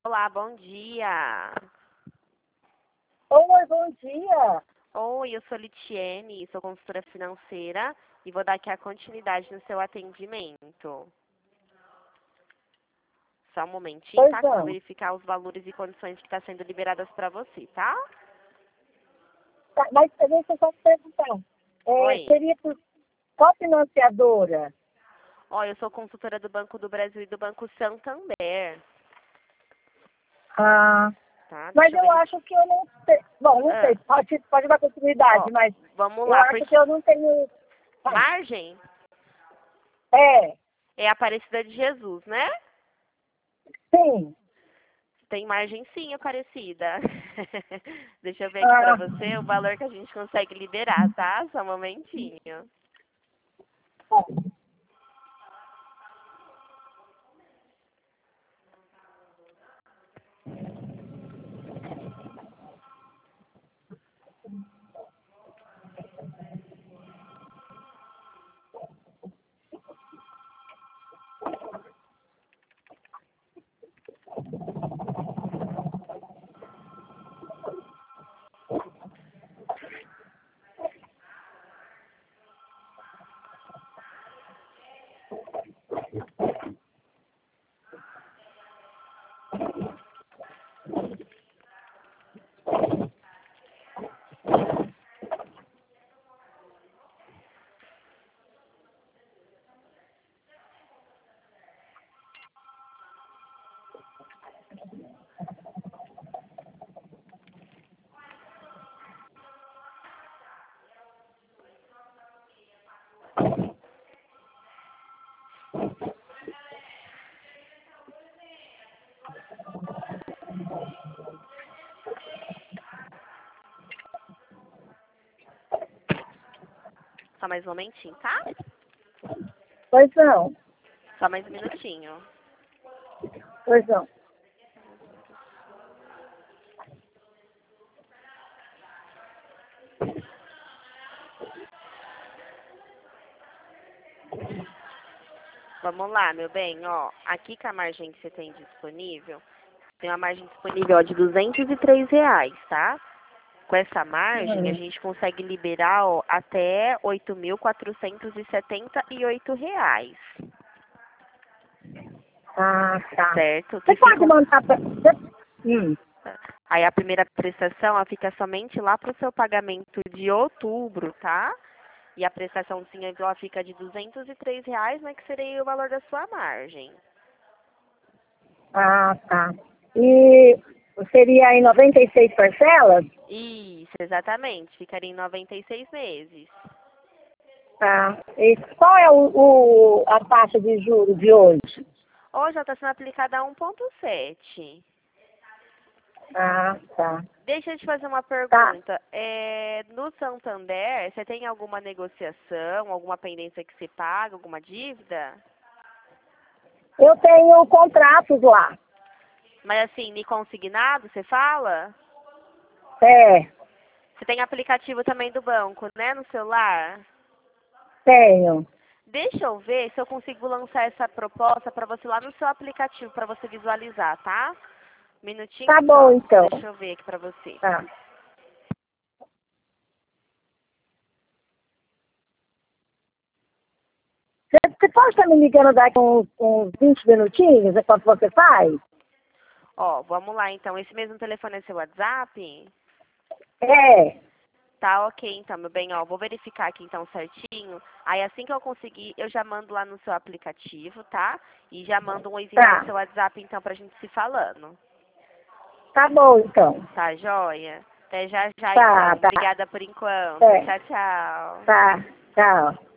Olá, bom dia. Oi, bom dia. Oi, eu sou Litiene, sou consultora financeira e vou dar aqui a continuidade no seu atendimento. Só um momentinho, Pois tá? Que eu vou não. verificar os valores e condições que estão sendo liberadas para você, tá? Tá, mas deixa eu só te perguntar. Oi. Seria por qual financiadora? Ó, eu sou consultora do Banco do Brasil e do Banco Santander, Ah, tá? mas Deixa eu eu verificar. acho que eu não sei. Bom, não sei, pode dar Ó, continuidade, mas vamos eu lá, acho que porque eu não tenho. Ah, margem é, é a Aparecida de Jesus, né? sim. Tem margem sim, Aparecida. Deixa eu ver aqui pra Ah, você o valor que a gente consegue liberar, tá? Só um momentinho. Só mais um momentinho, tá? pois não, Só mais um minutinho. pois não. Vamos lá, meu bem, ó. Aqui com a margem que você tem disponível, tem uma margem disponível ó, de R$ 203, tá? Com essa margem, a Uhum. gente consegue liberar ó, até R$ 8.478, Ah, tá. certo? Você Que pode ficam. mandar para. Aí a primeira prestação ela fica somente lá para o seu pagamento de outubro, tá? E a prestaçãozinha igual fica de R$ 203, né? Que seria o valor da sua margem. Ah, tá. E seria em 96 parcelas? Isso, exatamente. Ficaria em 96 meses. Tá. E qual é a taxa de juros de hoje? Hoje ela está sendo aplicada a 1,7. Ah, tá. Deixa eu te fazer uma Tá. pergunta. No Santander, você tem alguma negociação, alguma pendência que se paga, alguma dívida? Eu tenho contratos lá. Mas assim, me consignado, você fala? É, Você tem aplicativo também do banco, né, no celular? tenho. Deixa eu ver se eu consigo lançar essa proposta para você lá no seu aplicativo, para você visualizar, tá? Minutinho Tá bom, só. então. Deixa eu ver aqui para você. Tá. Você pode estar me ligando daqui uns 20 minutinhos, enquanto você faz? Ó, vamos lá então. Esse mesmo telefone é seu WhatsApp? É, Tá ok, então, meu bem, ó, vou verificar aqui então certinho. Aí assim que eu conseguir, eu já mando lá no seu aplicativo, tá? E já mando um oizinho lá no tá. seu WhatsApp então pra gente se falando. Tá bom, então. Tá, joia? Até já já Tá, então. tá. Obrigada por enquanto. É, Tchau, tchau. tá. Tchau.